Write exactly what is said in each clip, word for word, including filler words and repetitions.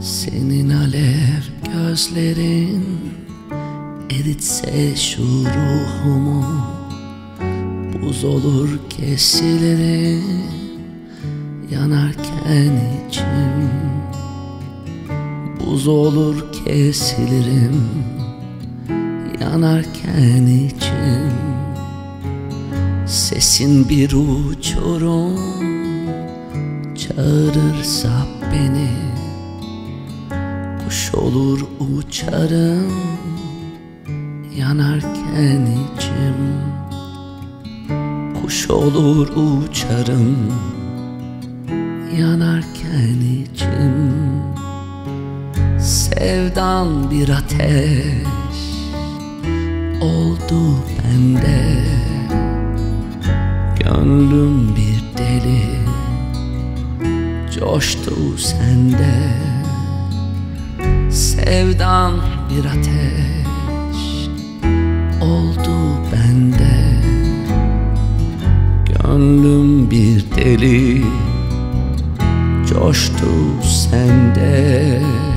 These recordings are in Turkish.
Senin alev gözlerin eritse şu ruhumu, buz olur kesilirim yanarken içim. Buz olur kesilirim yanarken içim. Sesin bir uçurum çağırırsa beni, kuş olur uçarım yanarken içim. Kuş olur uçarım yanarken içim. Sevdan bir ateş oldu bende, gönlüm bir deli coştu sende. Sevdan bir ateş oldu bende, gönlüm bir deli coştu sende.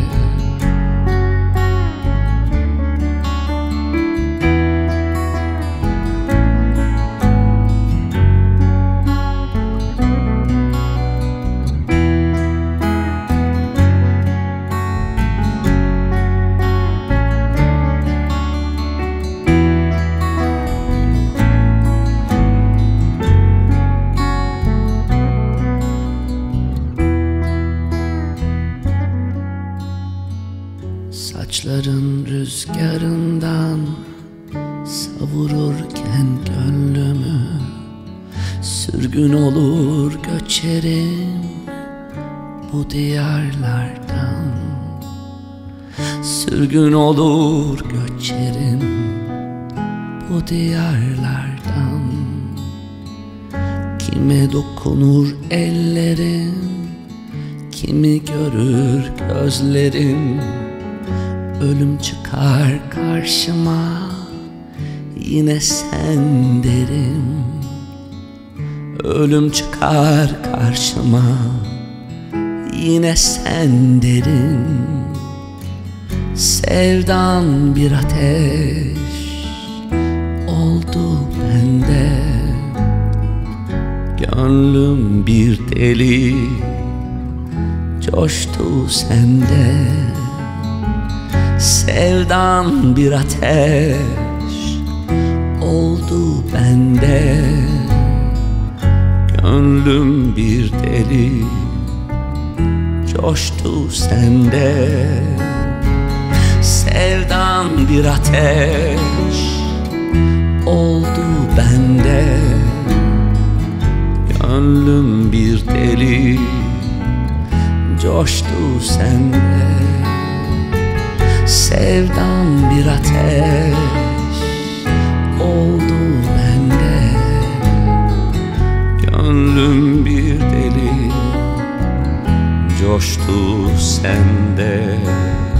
Saçların rüzgarından savururken gönlümü, sürgün olur göçerim bu diyarlardan. Sürgün olur göçerim bu diyarlardan. Kime dokunur ellerim, kimi görür gözlerim. Ölüm çıkar karşıma, yine sen derim. Ölüm çıkar karşıma, yine sen derim. Sevdan bir ateş oldu bende, gönlüm bir deli coştu sende. Sevdan bir ateş oldu bende, gönlüm bir deli coştu sende. Sevdan bir ateş oldu bende, gönlüm bir deli coştu sende. Sevdan bir ateş oldu bende, gönlüm bir deli coştu sende.